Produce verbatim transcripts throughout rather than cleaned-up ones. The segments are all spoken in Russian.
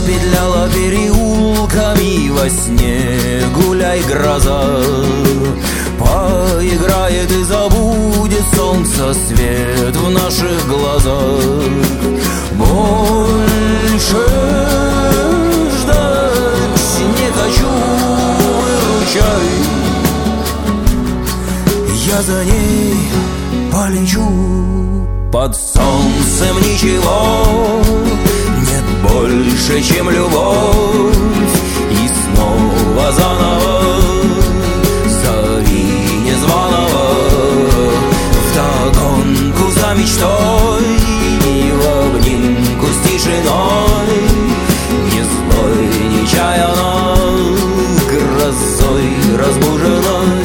петляла переулками во сне, гуляй, гроза. Поиграет и забудет солнце свет в наших глазах. Больше ждать не хочу, выручай. Я за ней полечу. Под солнцем ничего нет больше, чем любовь. И снова заново зови незваного вдогонку за мечтой, и в обнимку с тишиной, не злой, нечаянно грозой разбуженной.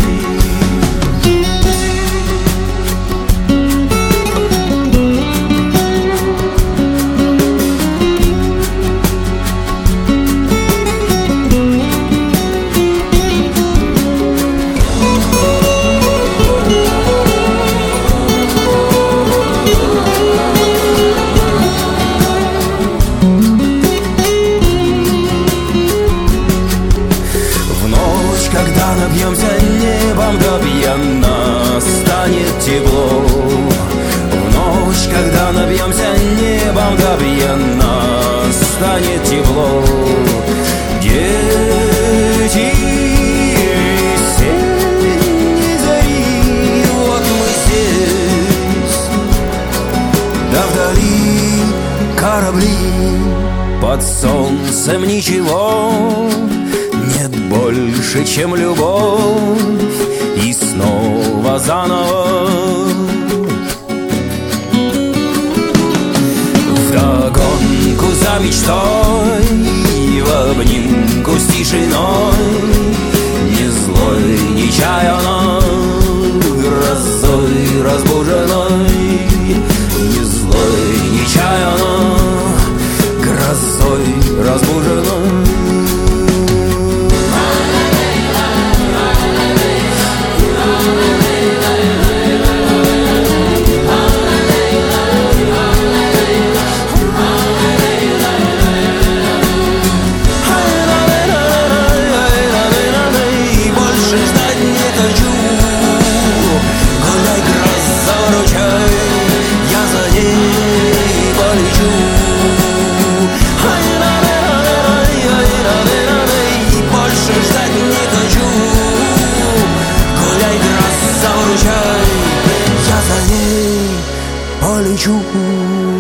Когда набьемся небом до пьяна, станет тепло. В ночь, когда набьемся небом до пьяна, станет тепло. Дети весенней зари, вот мы здесь, да вдали корабли. Под солнцем ничего нет больше, чем любовь, и снова заново вдогонку за мечтой, и в обнимку с тишиной, не злой, нечаянно грозой разбуженной, не злой, нечаянно грозой разбуженной. Я за ней полечу.